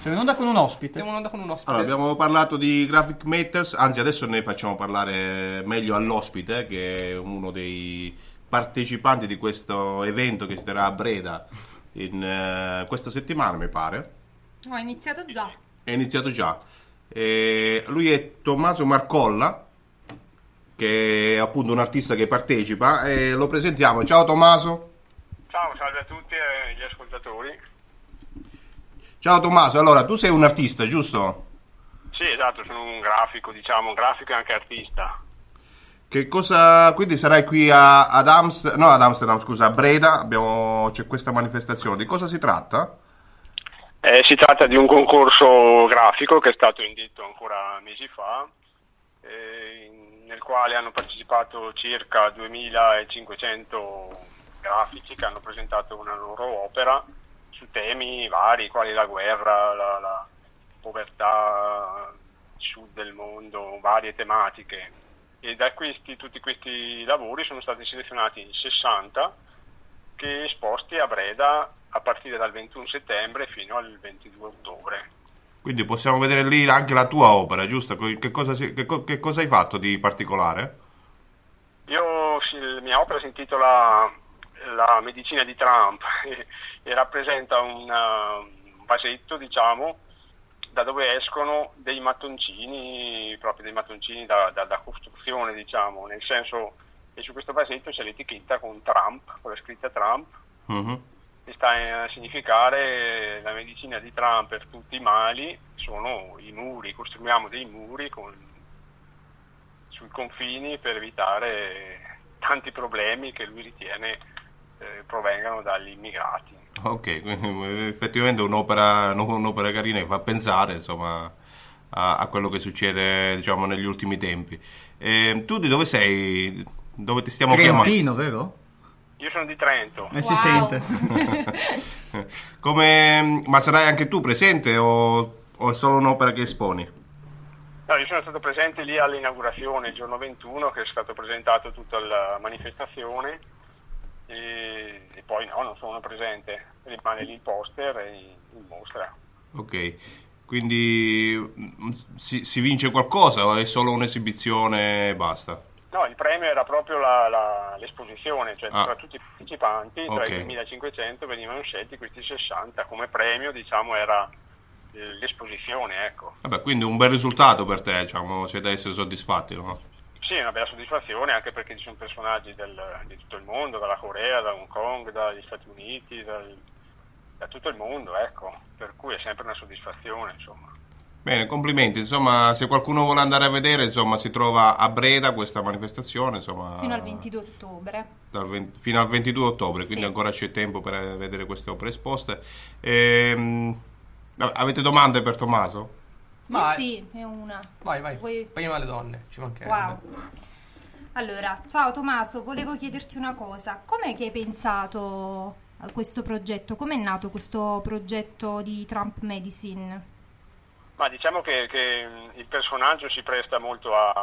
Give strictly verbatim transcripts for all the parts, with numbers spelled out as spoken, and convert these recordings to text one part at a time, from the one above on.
Siamo in onda con un ospite. Siamo in onda con un ospite. Allora, abbiamo parlato di Graphic Matters, anzi adesso ne facciamo parlare meglio all'ospite, che è uno dei partecipanti di questo evento che si terrà a Breda in uh, questa settimana, mi pare. No, è iniziato già. È iniziato già. E lui è Tommaso Marcolla, che è appunto un artista che partecipa, e lo presentiamo. Ciao Tommaso. Ciao, salve a tutti e gli ascoltatori. Ciao Tommaso, allora tu sei un artista, giusto? Sì, esatto, sono un grafico, diciamo, un grafico e anche artista. Che cosa, quindi sarai qui a, ad Amsterdam, no ad Amsterdam, scusa, a Breda, abbiamo, c'è questa manifestazione, di cosa si tratta? Eh, si tratta di un concorso grafico che è stato indetto ancora mesi fa, eh, nel quale hanno partecipato circa duemilacinquecento grafici che hanno presentato una loro opera su temi vari, quali la guerra, la, la povertà, il sud del mondo, varie tematiche. E da questi, tutti questi lavori sono stati selezionati sessanta che esposti a Breda a partire dal ventuno settembre fino al ventidue ottobre. Quindi possiamo vedere lì anche la tua opera, giusto? Che cosa, si, che, che cosa hai fatto di particolare? Io, la mia opera si intitola La medicina di Trump e, e rappresenta una, un vasetto, diciamo, da dove escono dei mattoncini, proprio dei mattoncini da, da, da costruzione, diciamo, nel senso che su questo vasetto c'è l'etichetta con Trump, con la scritta Trump, uh-huh. che sta a significare la medicina di Trump per tutti i mali, sono i muri, costruiamo dei muri con, sui confini per evitare tanti problemi che lui ritiene eh, provengano dagli immigrati. Ok, quindi effettivamente un'opera, un'opera carina che fa pensare, insomma, a, a quello che succede, diciamo, negli ultimi tempi. E tu di dove sei? Dove ti stiamo chiamando? Trentino, vero? Io sono di Trento. E eh, wow. si sente. Come, ma sarai anche tu presente o, o è solo un'opera che esponi? No, io sono stato presente lì all'inaugurazione, il giorno ventuno, che è stato presentato tutta la manifestazione. E, e poi no, non sono presente, rimane lì il poster e in mostra. Ok, quindi si, si vince qualcosa o è solo un'esibizione e basta? No, il premio era proprio la, la, l'esposizione, cioè ah. tra tutti i partecipanti, okay. Tra i duemilacinquecento venivano scelti questi sessanta, come premio, diciamo, era l'esposizione, ecco. Vabbè, quindi un bel risultato per te, diciamo, c'è da essere soddisfatti, no? Sì, è una bella soddisfazione, anche perché ci sono personaggi del, di tutto il mondo, dalla Corea, da Hong Kong, dagli Stati Uniti, dal, da tutto il mondo, ecco, per cui è sempre una soddisfazione, insomma. Bene, complimenti, insomma, se qualcuno vuole andare a vedere, insomma, si trova a Breda questa manifestazione, insomma, fino al ventidue ottobre. Dal venti, fino al ventidue ottobre, quindi sì. Ancora c'è tempo per vedere queste opere esposte. Ehm, avete domande per Tommaso? Io sì, è una. Vai, vai. Vuoi... Prima le donne, ci mancherebbe. Wow. Allora, ciao Tommaso, volevo chiederti una cosa. Com'è che hai pensato a questo progetto? Com'è nato questo progetto di Trump Medicine? Ma diciamo che, che il personaggio si presta molto a,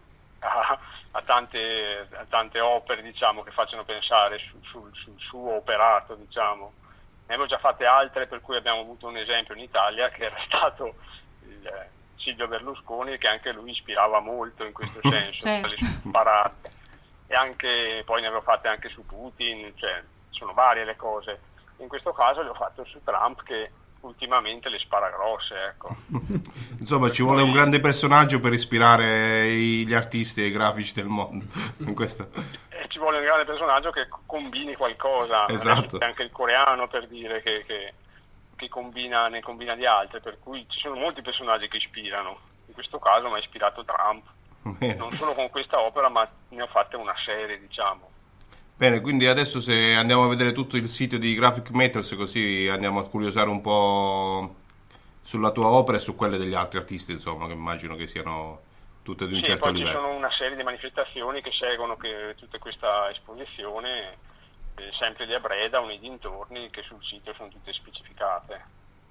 a, a, tante, a tante opere, diciamo, che facciano pensare su, su, sul suo operato, diciamo. Ne avevo già fatte altre, per cui abbiamo avuto un esempio in Italia che era stato il Silvio Berlusconi, che anche lui ispirava molto in questo senso, certo. Per le sparate. E anche poi ne avevo fatte anche su Putin, cioè sono varie le cose. In questo caso le ho fatte su Trump, che ultimamente le spara grosse, ecco. Insomma, ci vuole un grande personaggio per ispirare gli artisti e i grafici del mondo. In questo. E ci vuole un grande personaggio che combini qualcosa. Esatto. C'è anche il coreano, per dire, che, che, che combina, ne combina di altre, per cui ci sono molti personaggi che ispirano. In questo caso mi ha ispirato Trump. Bene. Non solo con questa opera, ma ne ho fatte una serie, diciamo. Bene, quindi adesso se andiamo a vedere tutto il sito di Graphic Matters, così andiamo a curiosare un po' sulla tua opera e su quelle degli altri artisti, insomma, che immagino che siano tutte di un sì, certo poi livello. Ci sono una serie di manifestazioni che seguono che tutta questa esposizione, eh, sempre di a Breda o nei dintorni, che sul sito sono tutte specificate.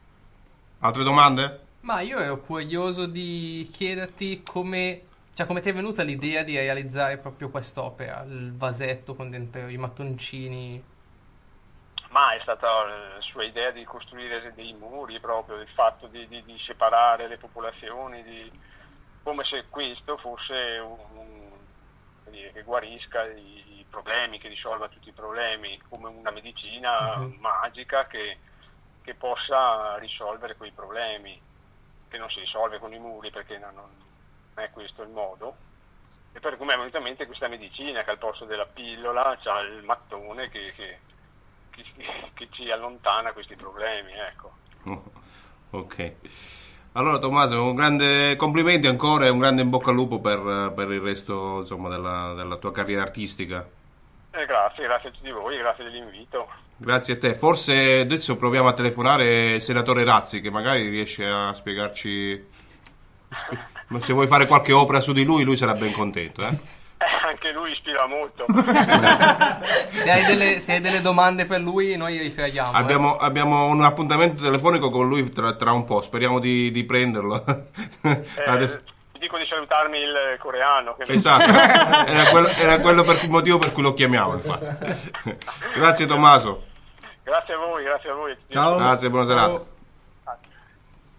Altre domande? Ma io ero curioso di chiederti come... Cioè, come ti è venuta l'idea di realizzare proprio quest'opera, il vasetto con dentro i mattoncini? ma è stata la sua idea di costruire dei muri, proprio il fatto di, di, di separare le popolazioni, di, come se questo fosse un, un, dire, che guarisca i, i problemi, che risolva tutti i problemi, come una medicina uh-huh. magica che, che possa risolvere quei problemi, che non si risolve con i muri, perché non, non è questo il modo. E per cui mi è venuta in mente questa medicina che al posto della pillola c'ha il mattone che, che, che, che ci allontana questi problemi, ecco. Oh, ok. Allora Tommaso, un grande complimenti ancora e un grande in bocca al lupo per, per il resto, insomma, della, della tua carriera artistica. Eh, grazie, grazie a tutti voi, grazie dell'invito. Grazie a te. Forse adesso proviamo a telefonare il senatore Razzi, che magari riesce a spiegarci, se vuoi fare qualche opera su di lui, lui sarà ben contento, eh? Eh, anche lui ispira molto. se, hai delle, se hai delle domande per lui, noi li freghiamo. Abbiamo, eh. abbiamo un appuntamento telefonico con lui tra, tra un po', speriamo di, di prenderlo. Eh, Adesso... Ti dico di salutarmi il coreano. Che esatto, era quello, era quello per il motivo per cui lo chiamiamo, infatti. Grazie Tommaso. Grazie a voi, grazie a voi. Ciao. Grazie, buona serata.